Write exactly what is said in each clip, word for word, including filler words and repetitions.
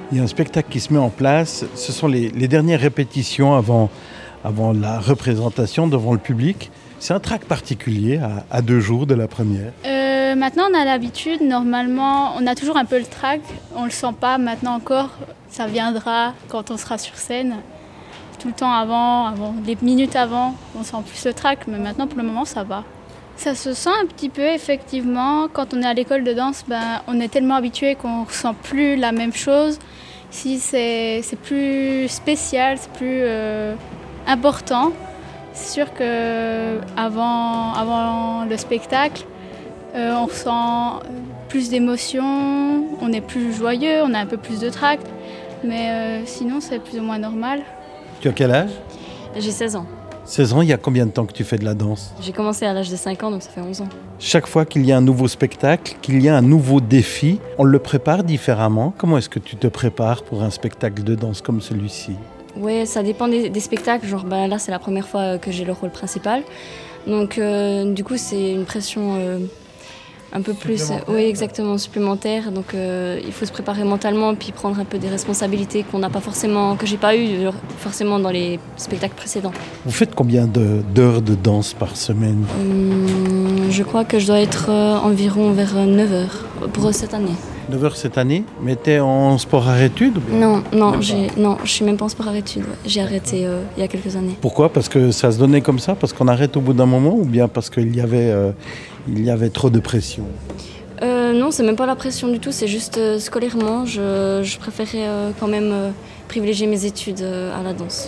Il y a un spectacle qui se met en place. Ce sont les, les dernières répétitions avant, avant la représentation devant le public. C'est un track particulier à, à deux jours de la première. Euh, maintenant, on a l'habitude. Normalement, on a toujours un peu le track. On ne le sent pas maintenant encore. Ça viendra quand on sera sur scène. Tout le temps avant, avant, des minutes avant, on sent plus le track. Mais maintenant, pour le moment, ça va. Ça se sent un petit peu, effectivement. Quand on est à l'école de danse, ben, on est tellement habitué qu'on ne ressent plus la même chose. Ici, c'est, c'est plus spécial, c'est plus euh, important. C'est sûr qu'avant avant le spectacle, euh, on ressent plus d'émotions, on est plus joyeux, on a un peu plus de trac. Mais euh, sinon, c'est plus ou moins normal. Tu as quel âge ? J'ai seize ans. seize ans, il y a combien de temps que tu fais de la danse ? J'ai commencé à l'âge de cinq ans, donc ça fait onze ans. Chaque fois qu'il y a un nouveau spectacle, qu'il y a un nouveau défi, on le prépare différemment. Comment est-ce que tu te prépares pour un spectacle de danse comme celui-ci ? Oui, ça dépend des, des spectacles. Genre, ben, là, c'est la première fois que j'ai le rôle principal. Donc, euh, du coup, c'est une pression euh, un peu plus... Oui, exactement, supplémentaire. Donc, euh, il faut se préparer mentalement puis prendre un peu des responsabilités qu'on n'a pas forcément, que j'ai pas eues forcément dans les spectacles précédents. Vous faites combien de, d'heures de danse par semaine ? hum, Je crois que je dois être euh, environ vers neuf heures pour cette année. neuf heures cette année ? Mais tu es en sport à études ? Non, non, j'ai, non, je suis même pas en sport à études. Ouais. J'ai arrêté euh, il y a quelques années. Pourquoi ? Parce que ça se donnait comme ça ? Parce qu'on arrête au bout d'un moment ? Ou bien parce qu'il y avait, euh, il y avait trop de pression ? euh, Non, c'est même pas la pression du tout. C'est juste euh, scolairement, je, je préférais euh, quand même euh, privilégier mes études euh, à la danse.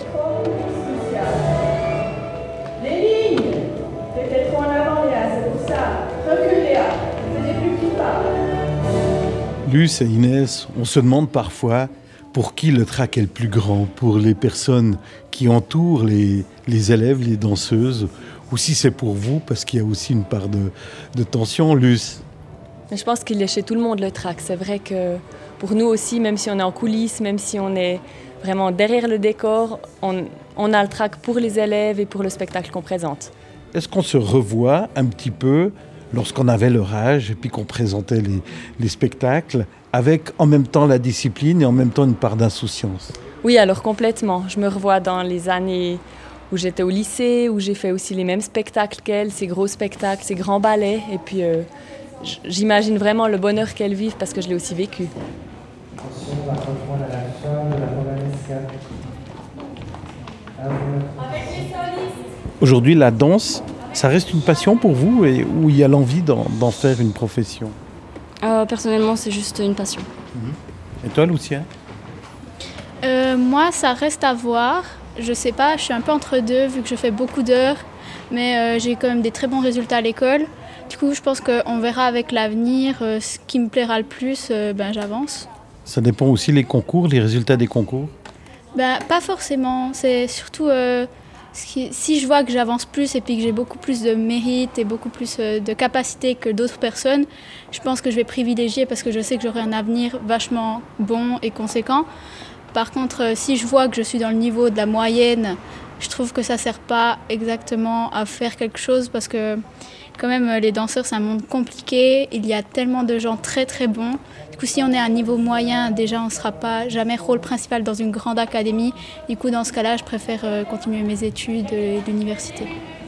Les lignes, peut-être trop en avant, Léa, c'est pour ça. Recule, Léa. Fais des plus petits pas. Luce et Inès, on se demande parfois pour qui le trac est le plus grand, pour les personnes qui entourent les, les élèves, les danseuses, ou si c'est pour vous, parce qu'il y a aussi une part de, de tension. Luce ? Je pense qu'il est chez tout le monde le trac. C'est vrai que pour nous aussi, même si on est en coulisses, même si on est vraiment derrière le décor, on, on a le trac pour les élèves et pour le spectacle qu'on présente. Est-ce qu'on se revoit un petit peu lorsqu'on avait leur âge et puis qu'on présentait les, les spectacles, avec en même temps la discipline et en même temps une part d'insouciance ? Oui, alors complètement. Je me revois dans les années où j'étais au lycée, où j'ai fait aussi les mêmes spectacles qu'elle, ces gros spectacles, ces grands ballets. Et puis, euh, j'imagine vraiment le bonheur qu'elles vivent parce que je l'ai aussi vécu. Aujourd'hui, la danse, ça reste une passion pour vous et où il y a l'envie d'en, d'en faire une profession ? Euh, personnellement, c'est juste une passion. Et toi, Lucia ? Euh, moi, ça reste à voir. Je sais pas, je suis un peu entre deux vu que je fais beaucoup d'heures, mais euh, j'ai quand même des très bons résultats à l'école. Du coup, je pense qu'on verra avec l'avenir euh, ce qui me plaira le plus, euh, ben j'avance. Ça dépend aussi les concours, les résultats des concours ? Ben, pas forcément, c'est surtout euh, ce qui, si je vois que j'avance plus et puis que j'ai beaucoup plus de mérite et beaucoup plus euh, de capacité que d'autres personnes, je pense que je vais privilégier parce que je sais que j'aurai un avenir vachement bon et conséquent. Par contre, euh, si je vois que je suis dans le niveau de la moyenne, je trouve que ça ne sert pas exactement à faire quelque chose parce que quand même les danseurs c'est un monde compliqué, il y a tellement de gens très très bons. Du coup si on est à un niveau moyen, déjà on ne sera pas jamais rôle principal dans une grande académie. Du coup dans ce cas-là je préfère continuer mes études et l'université.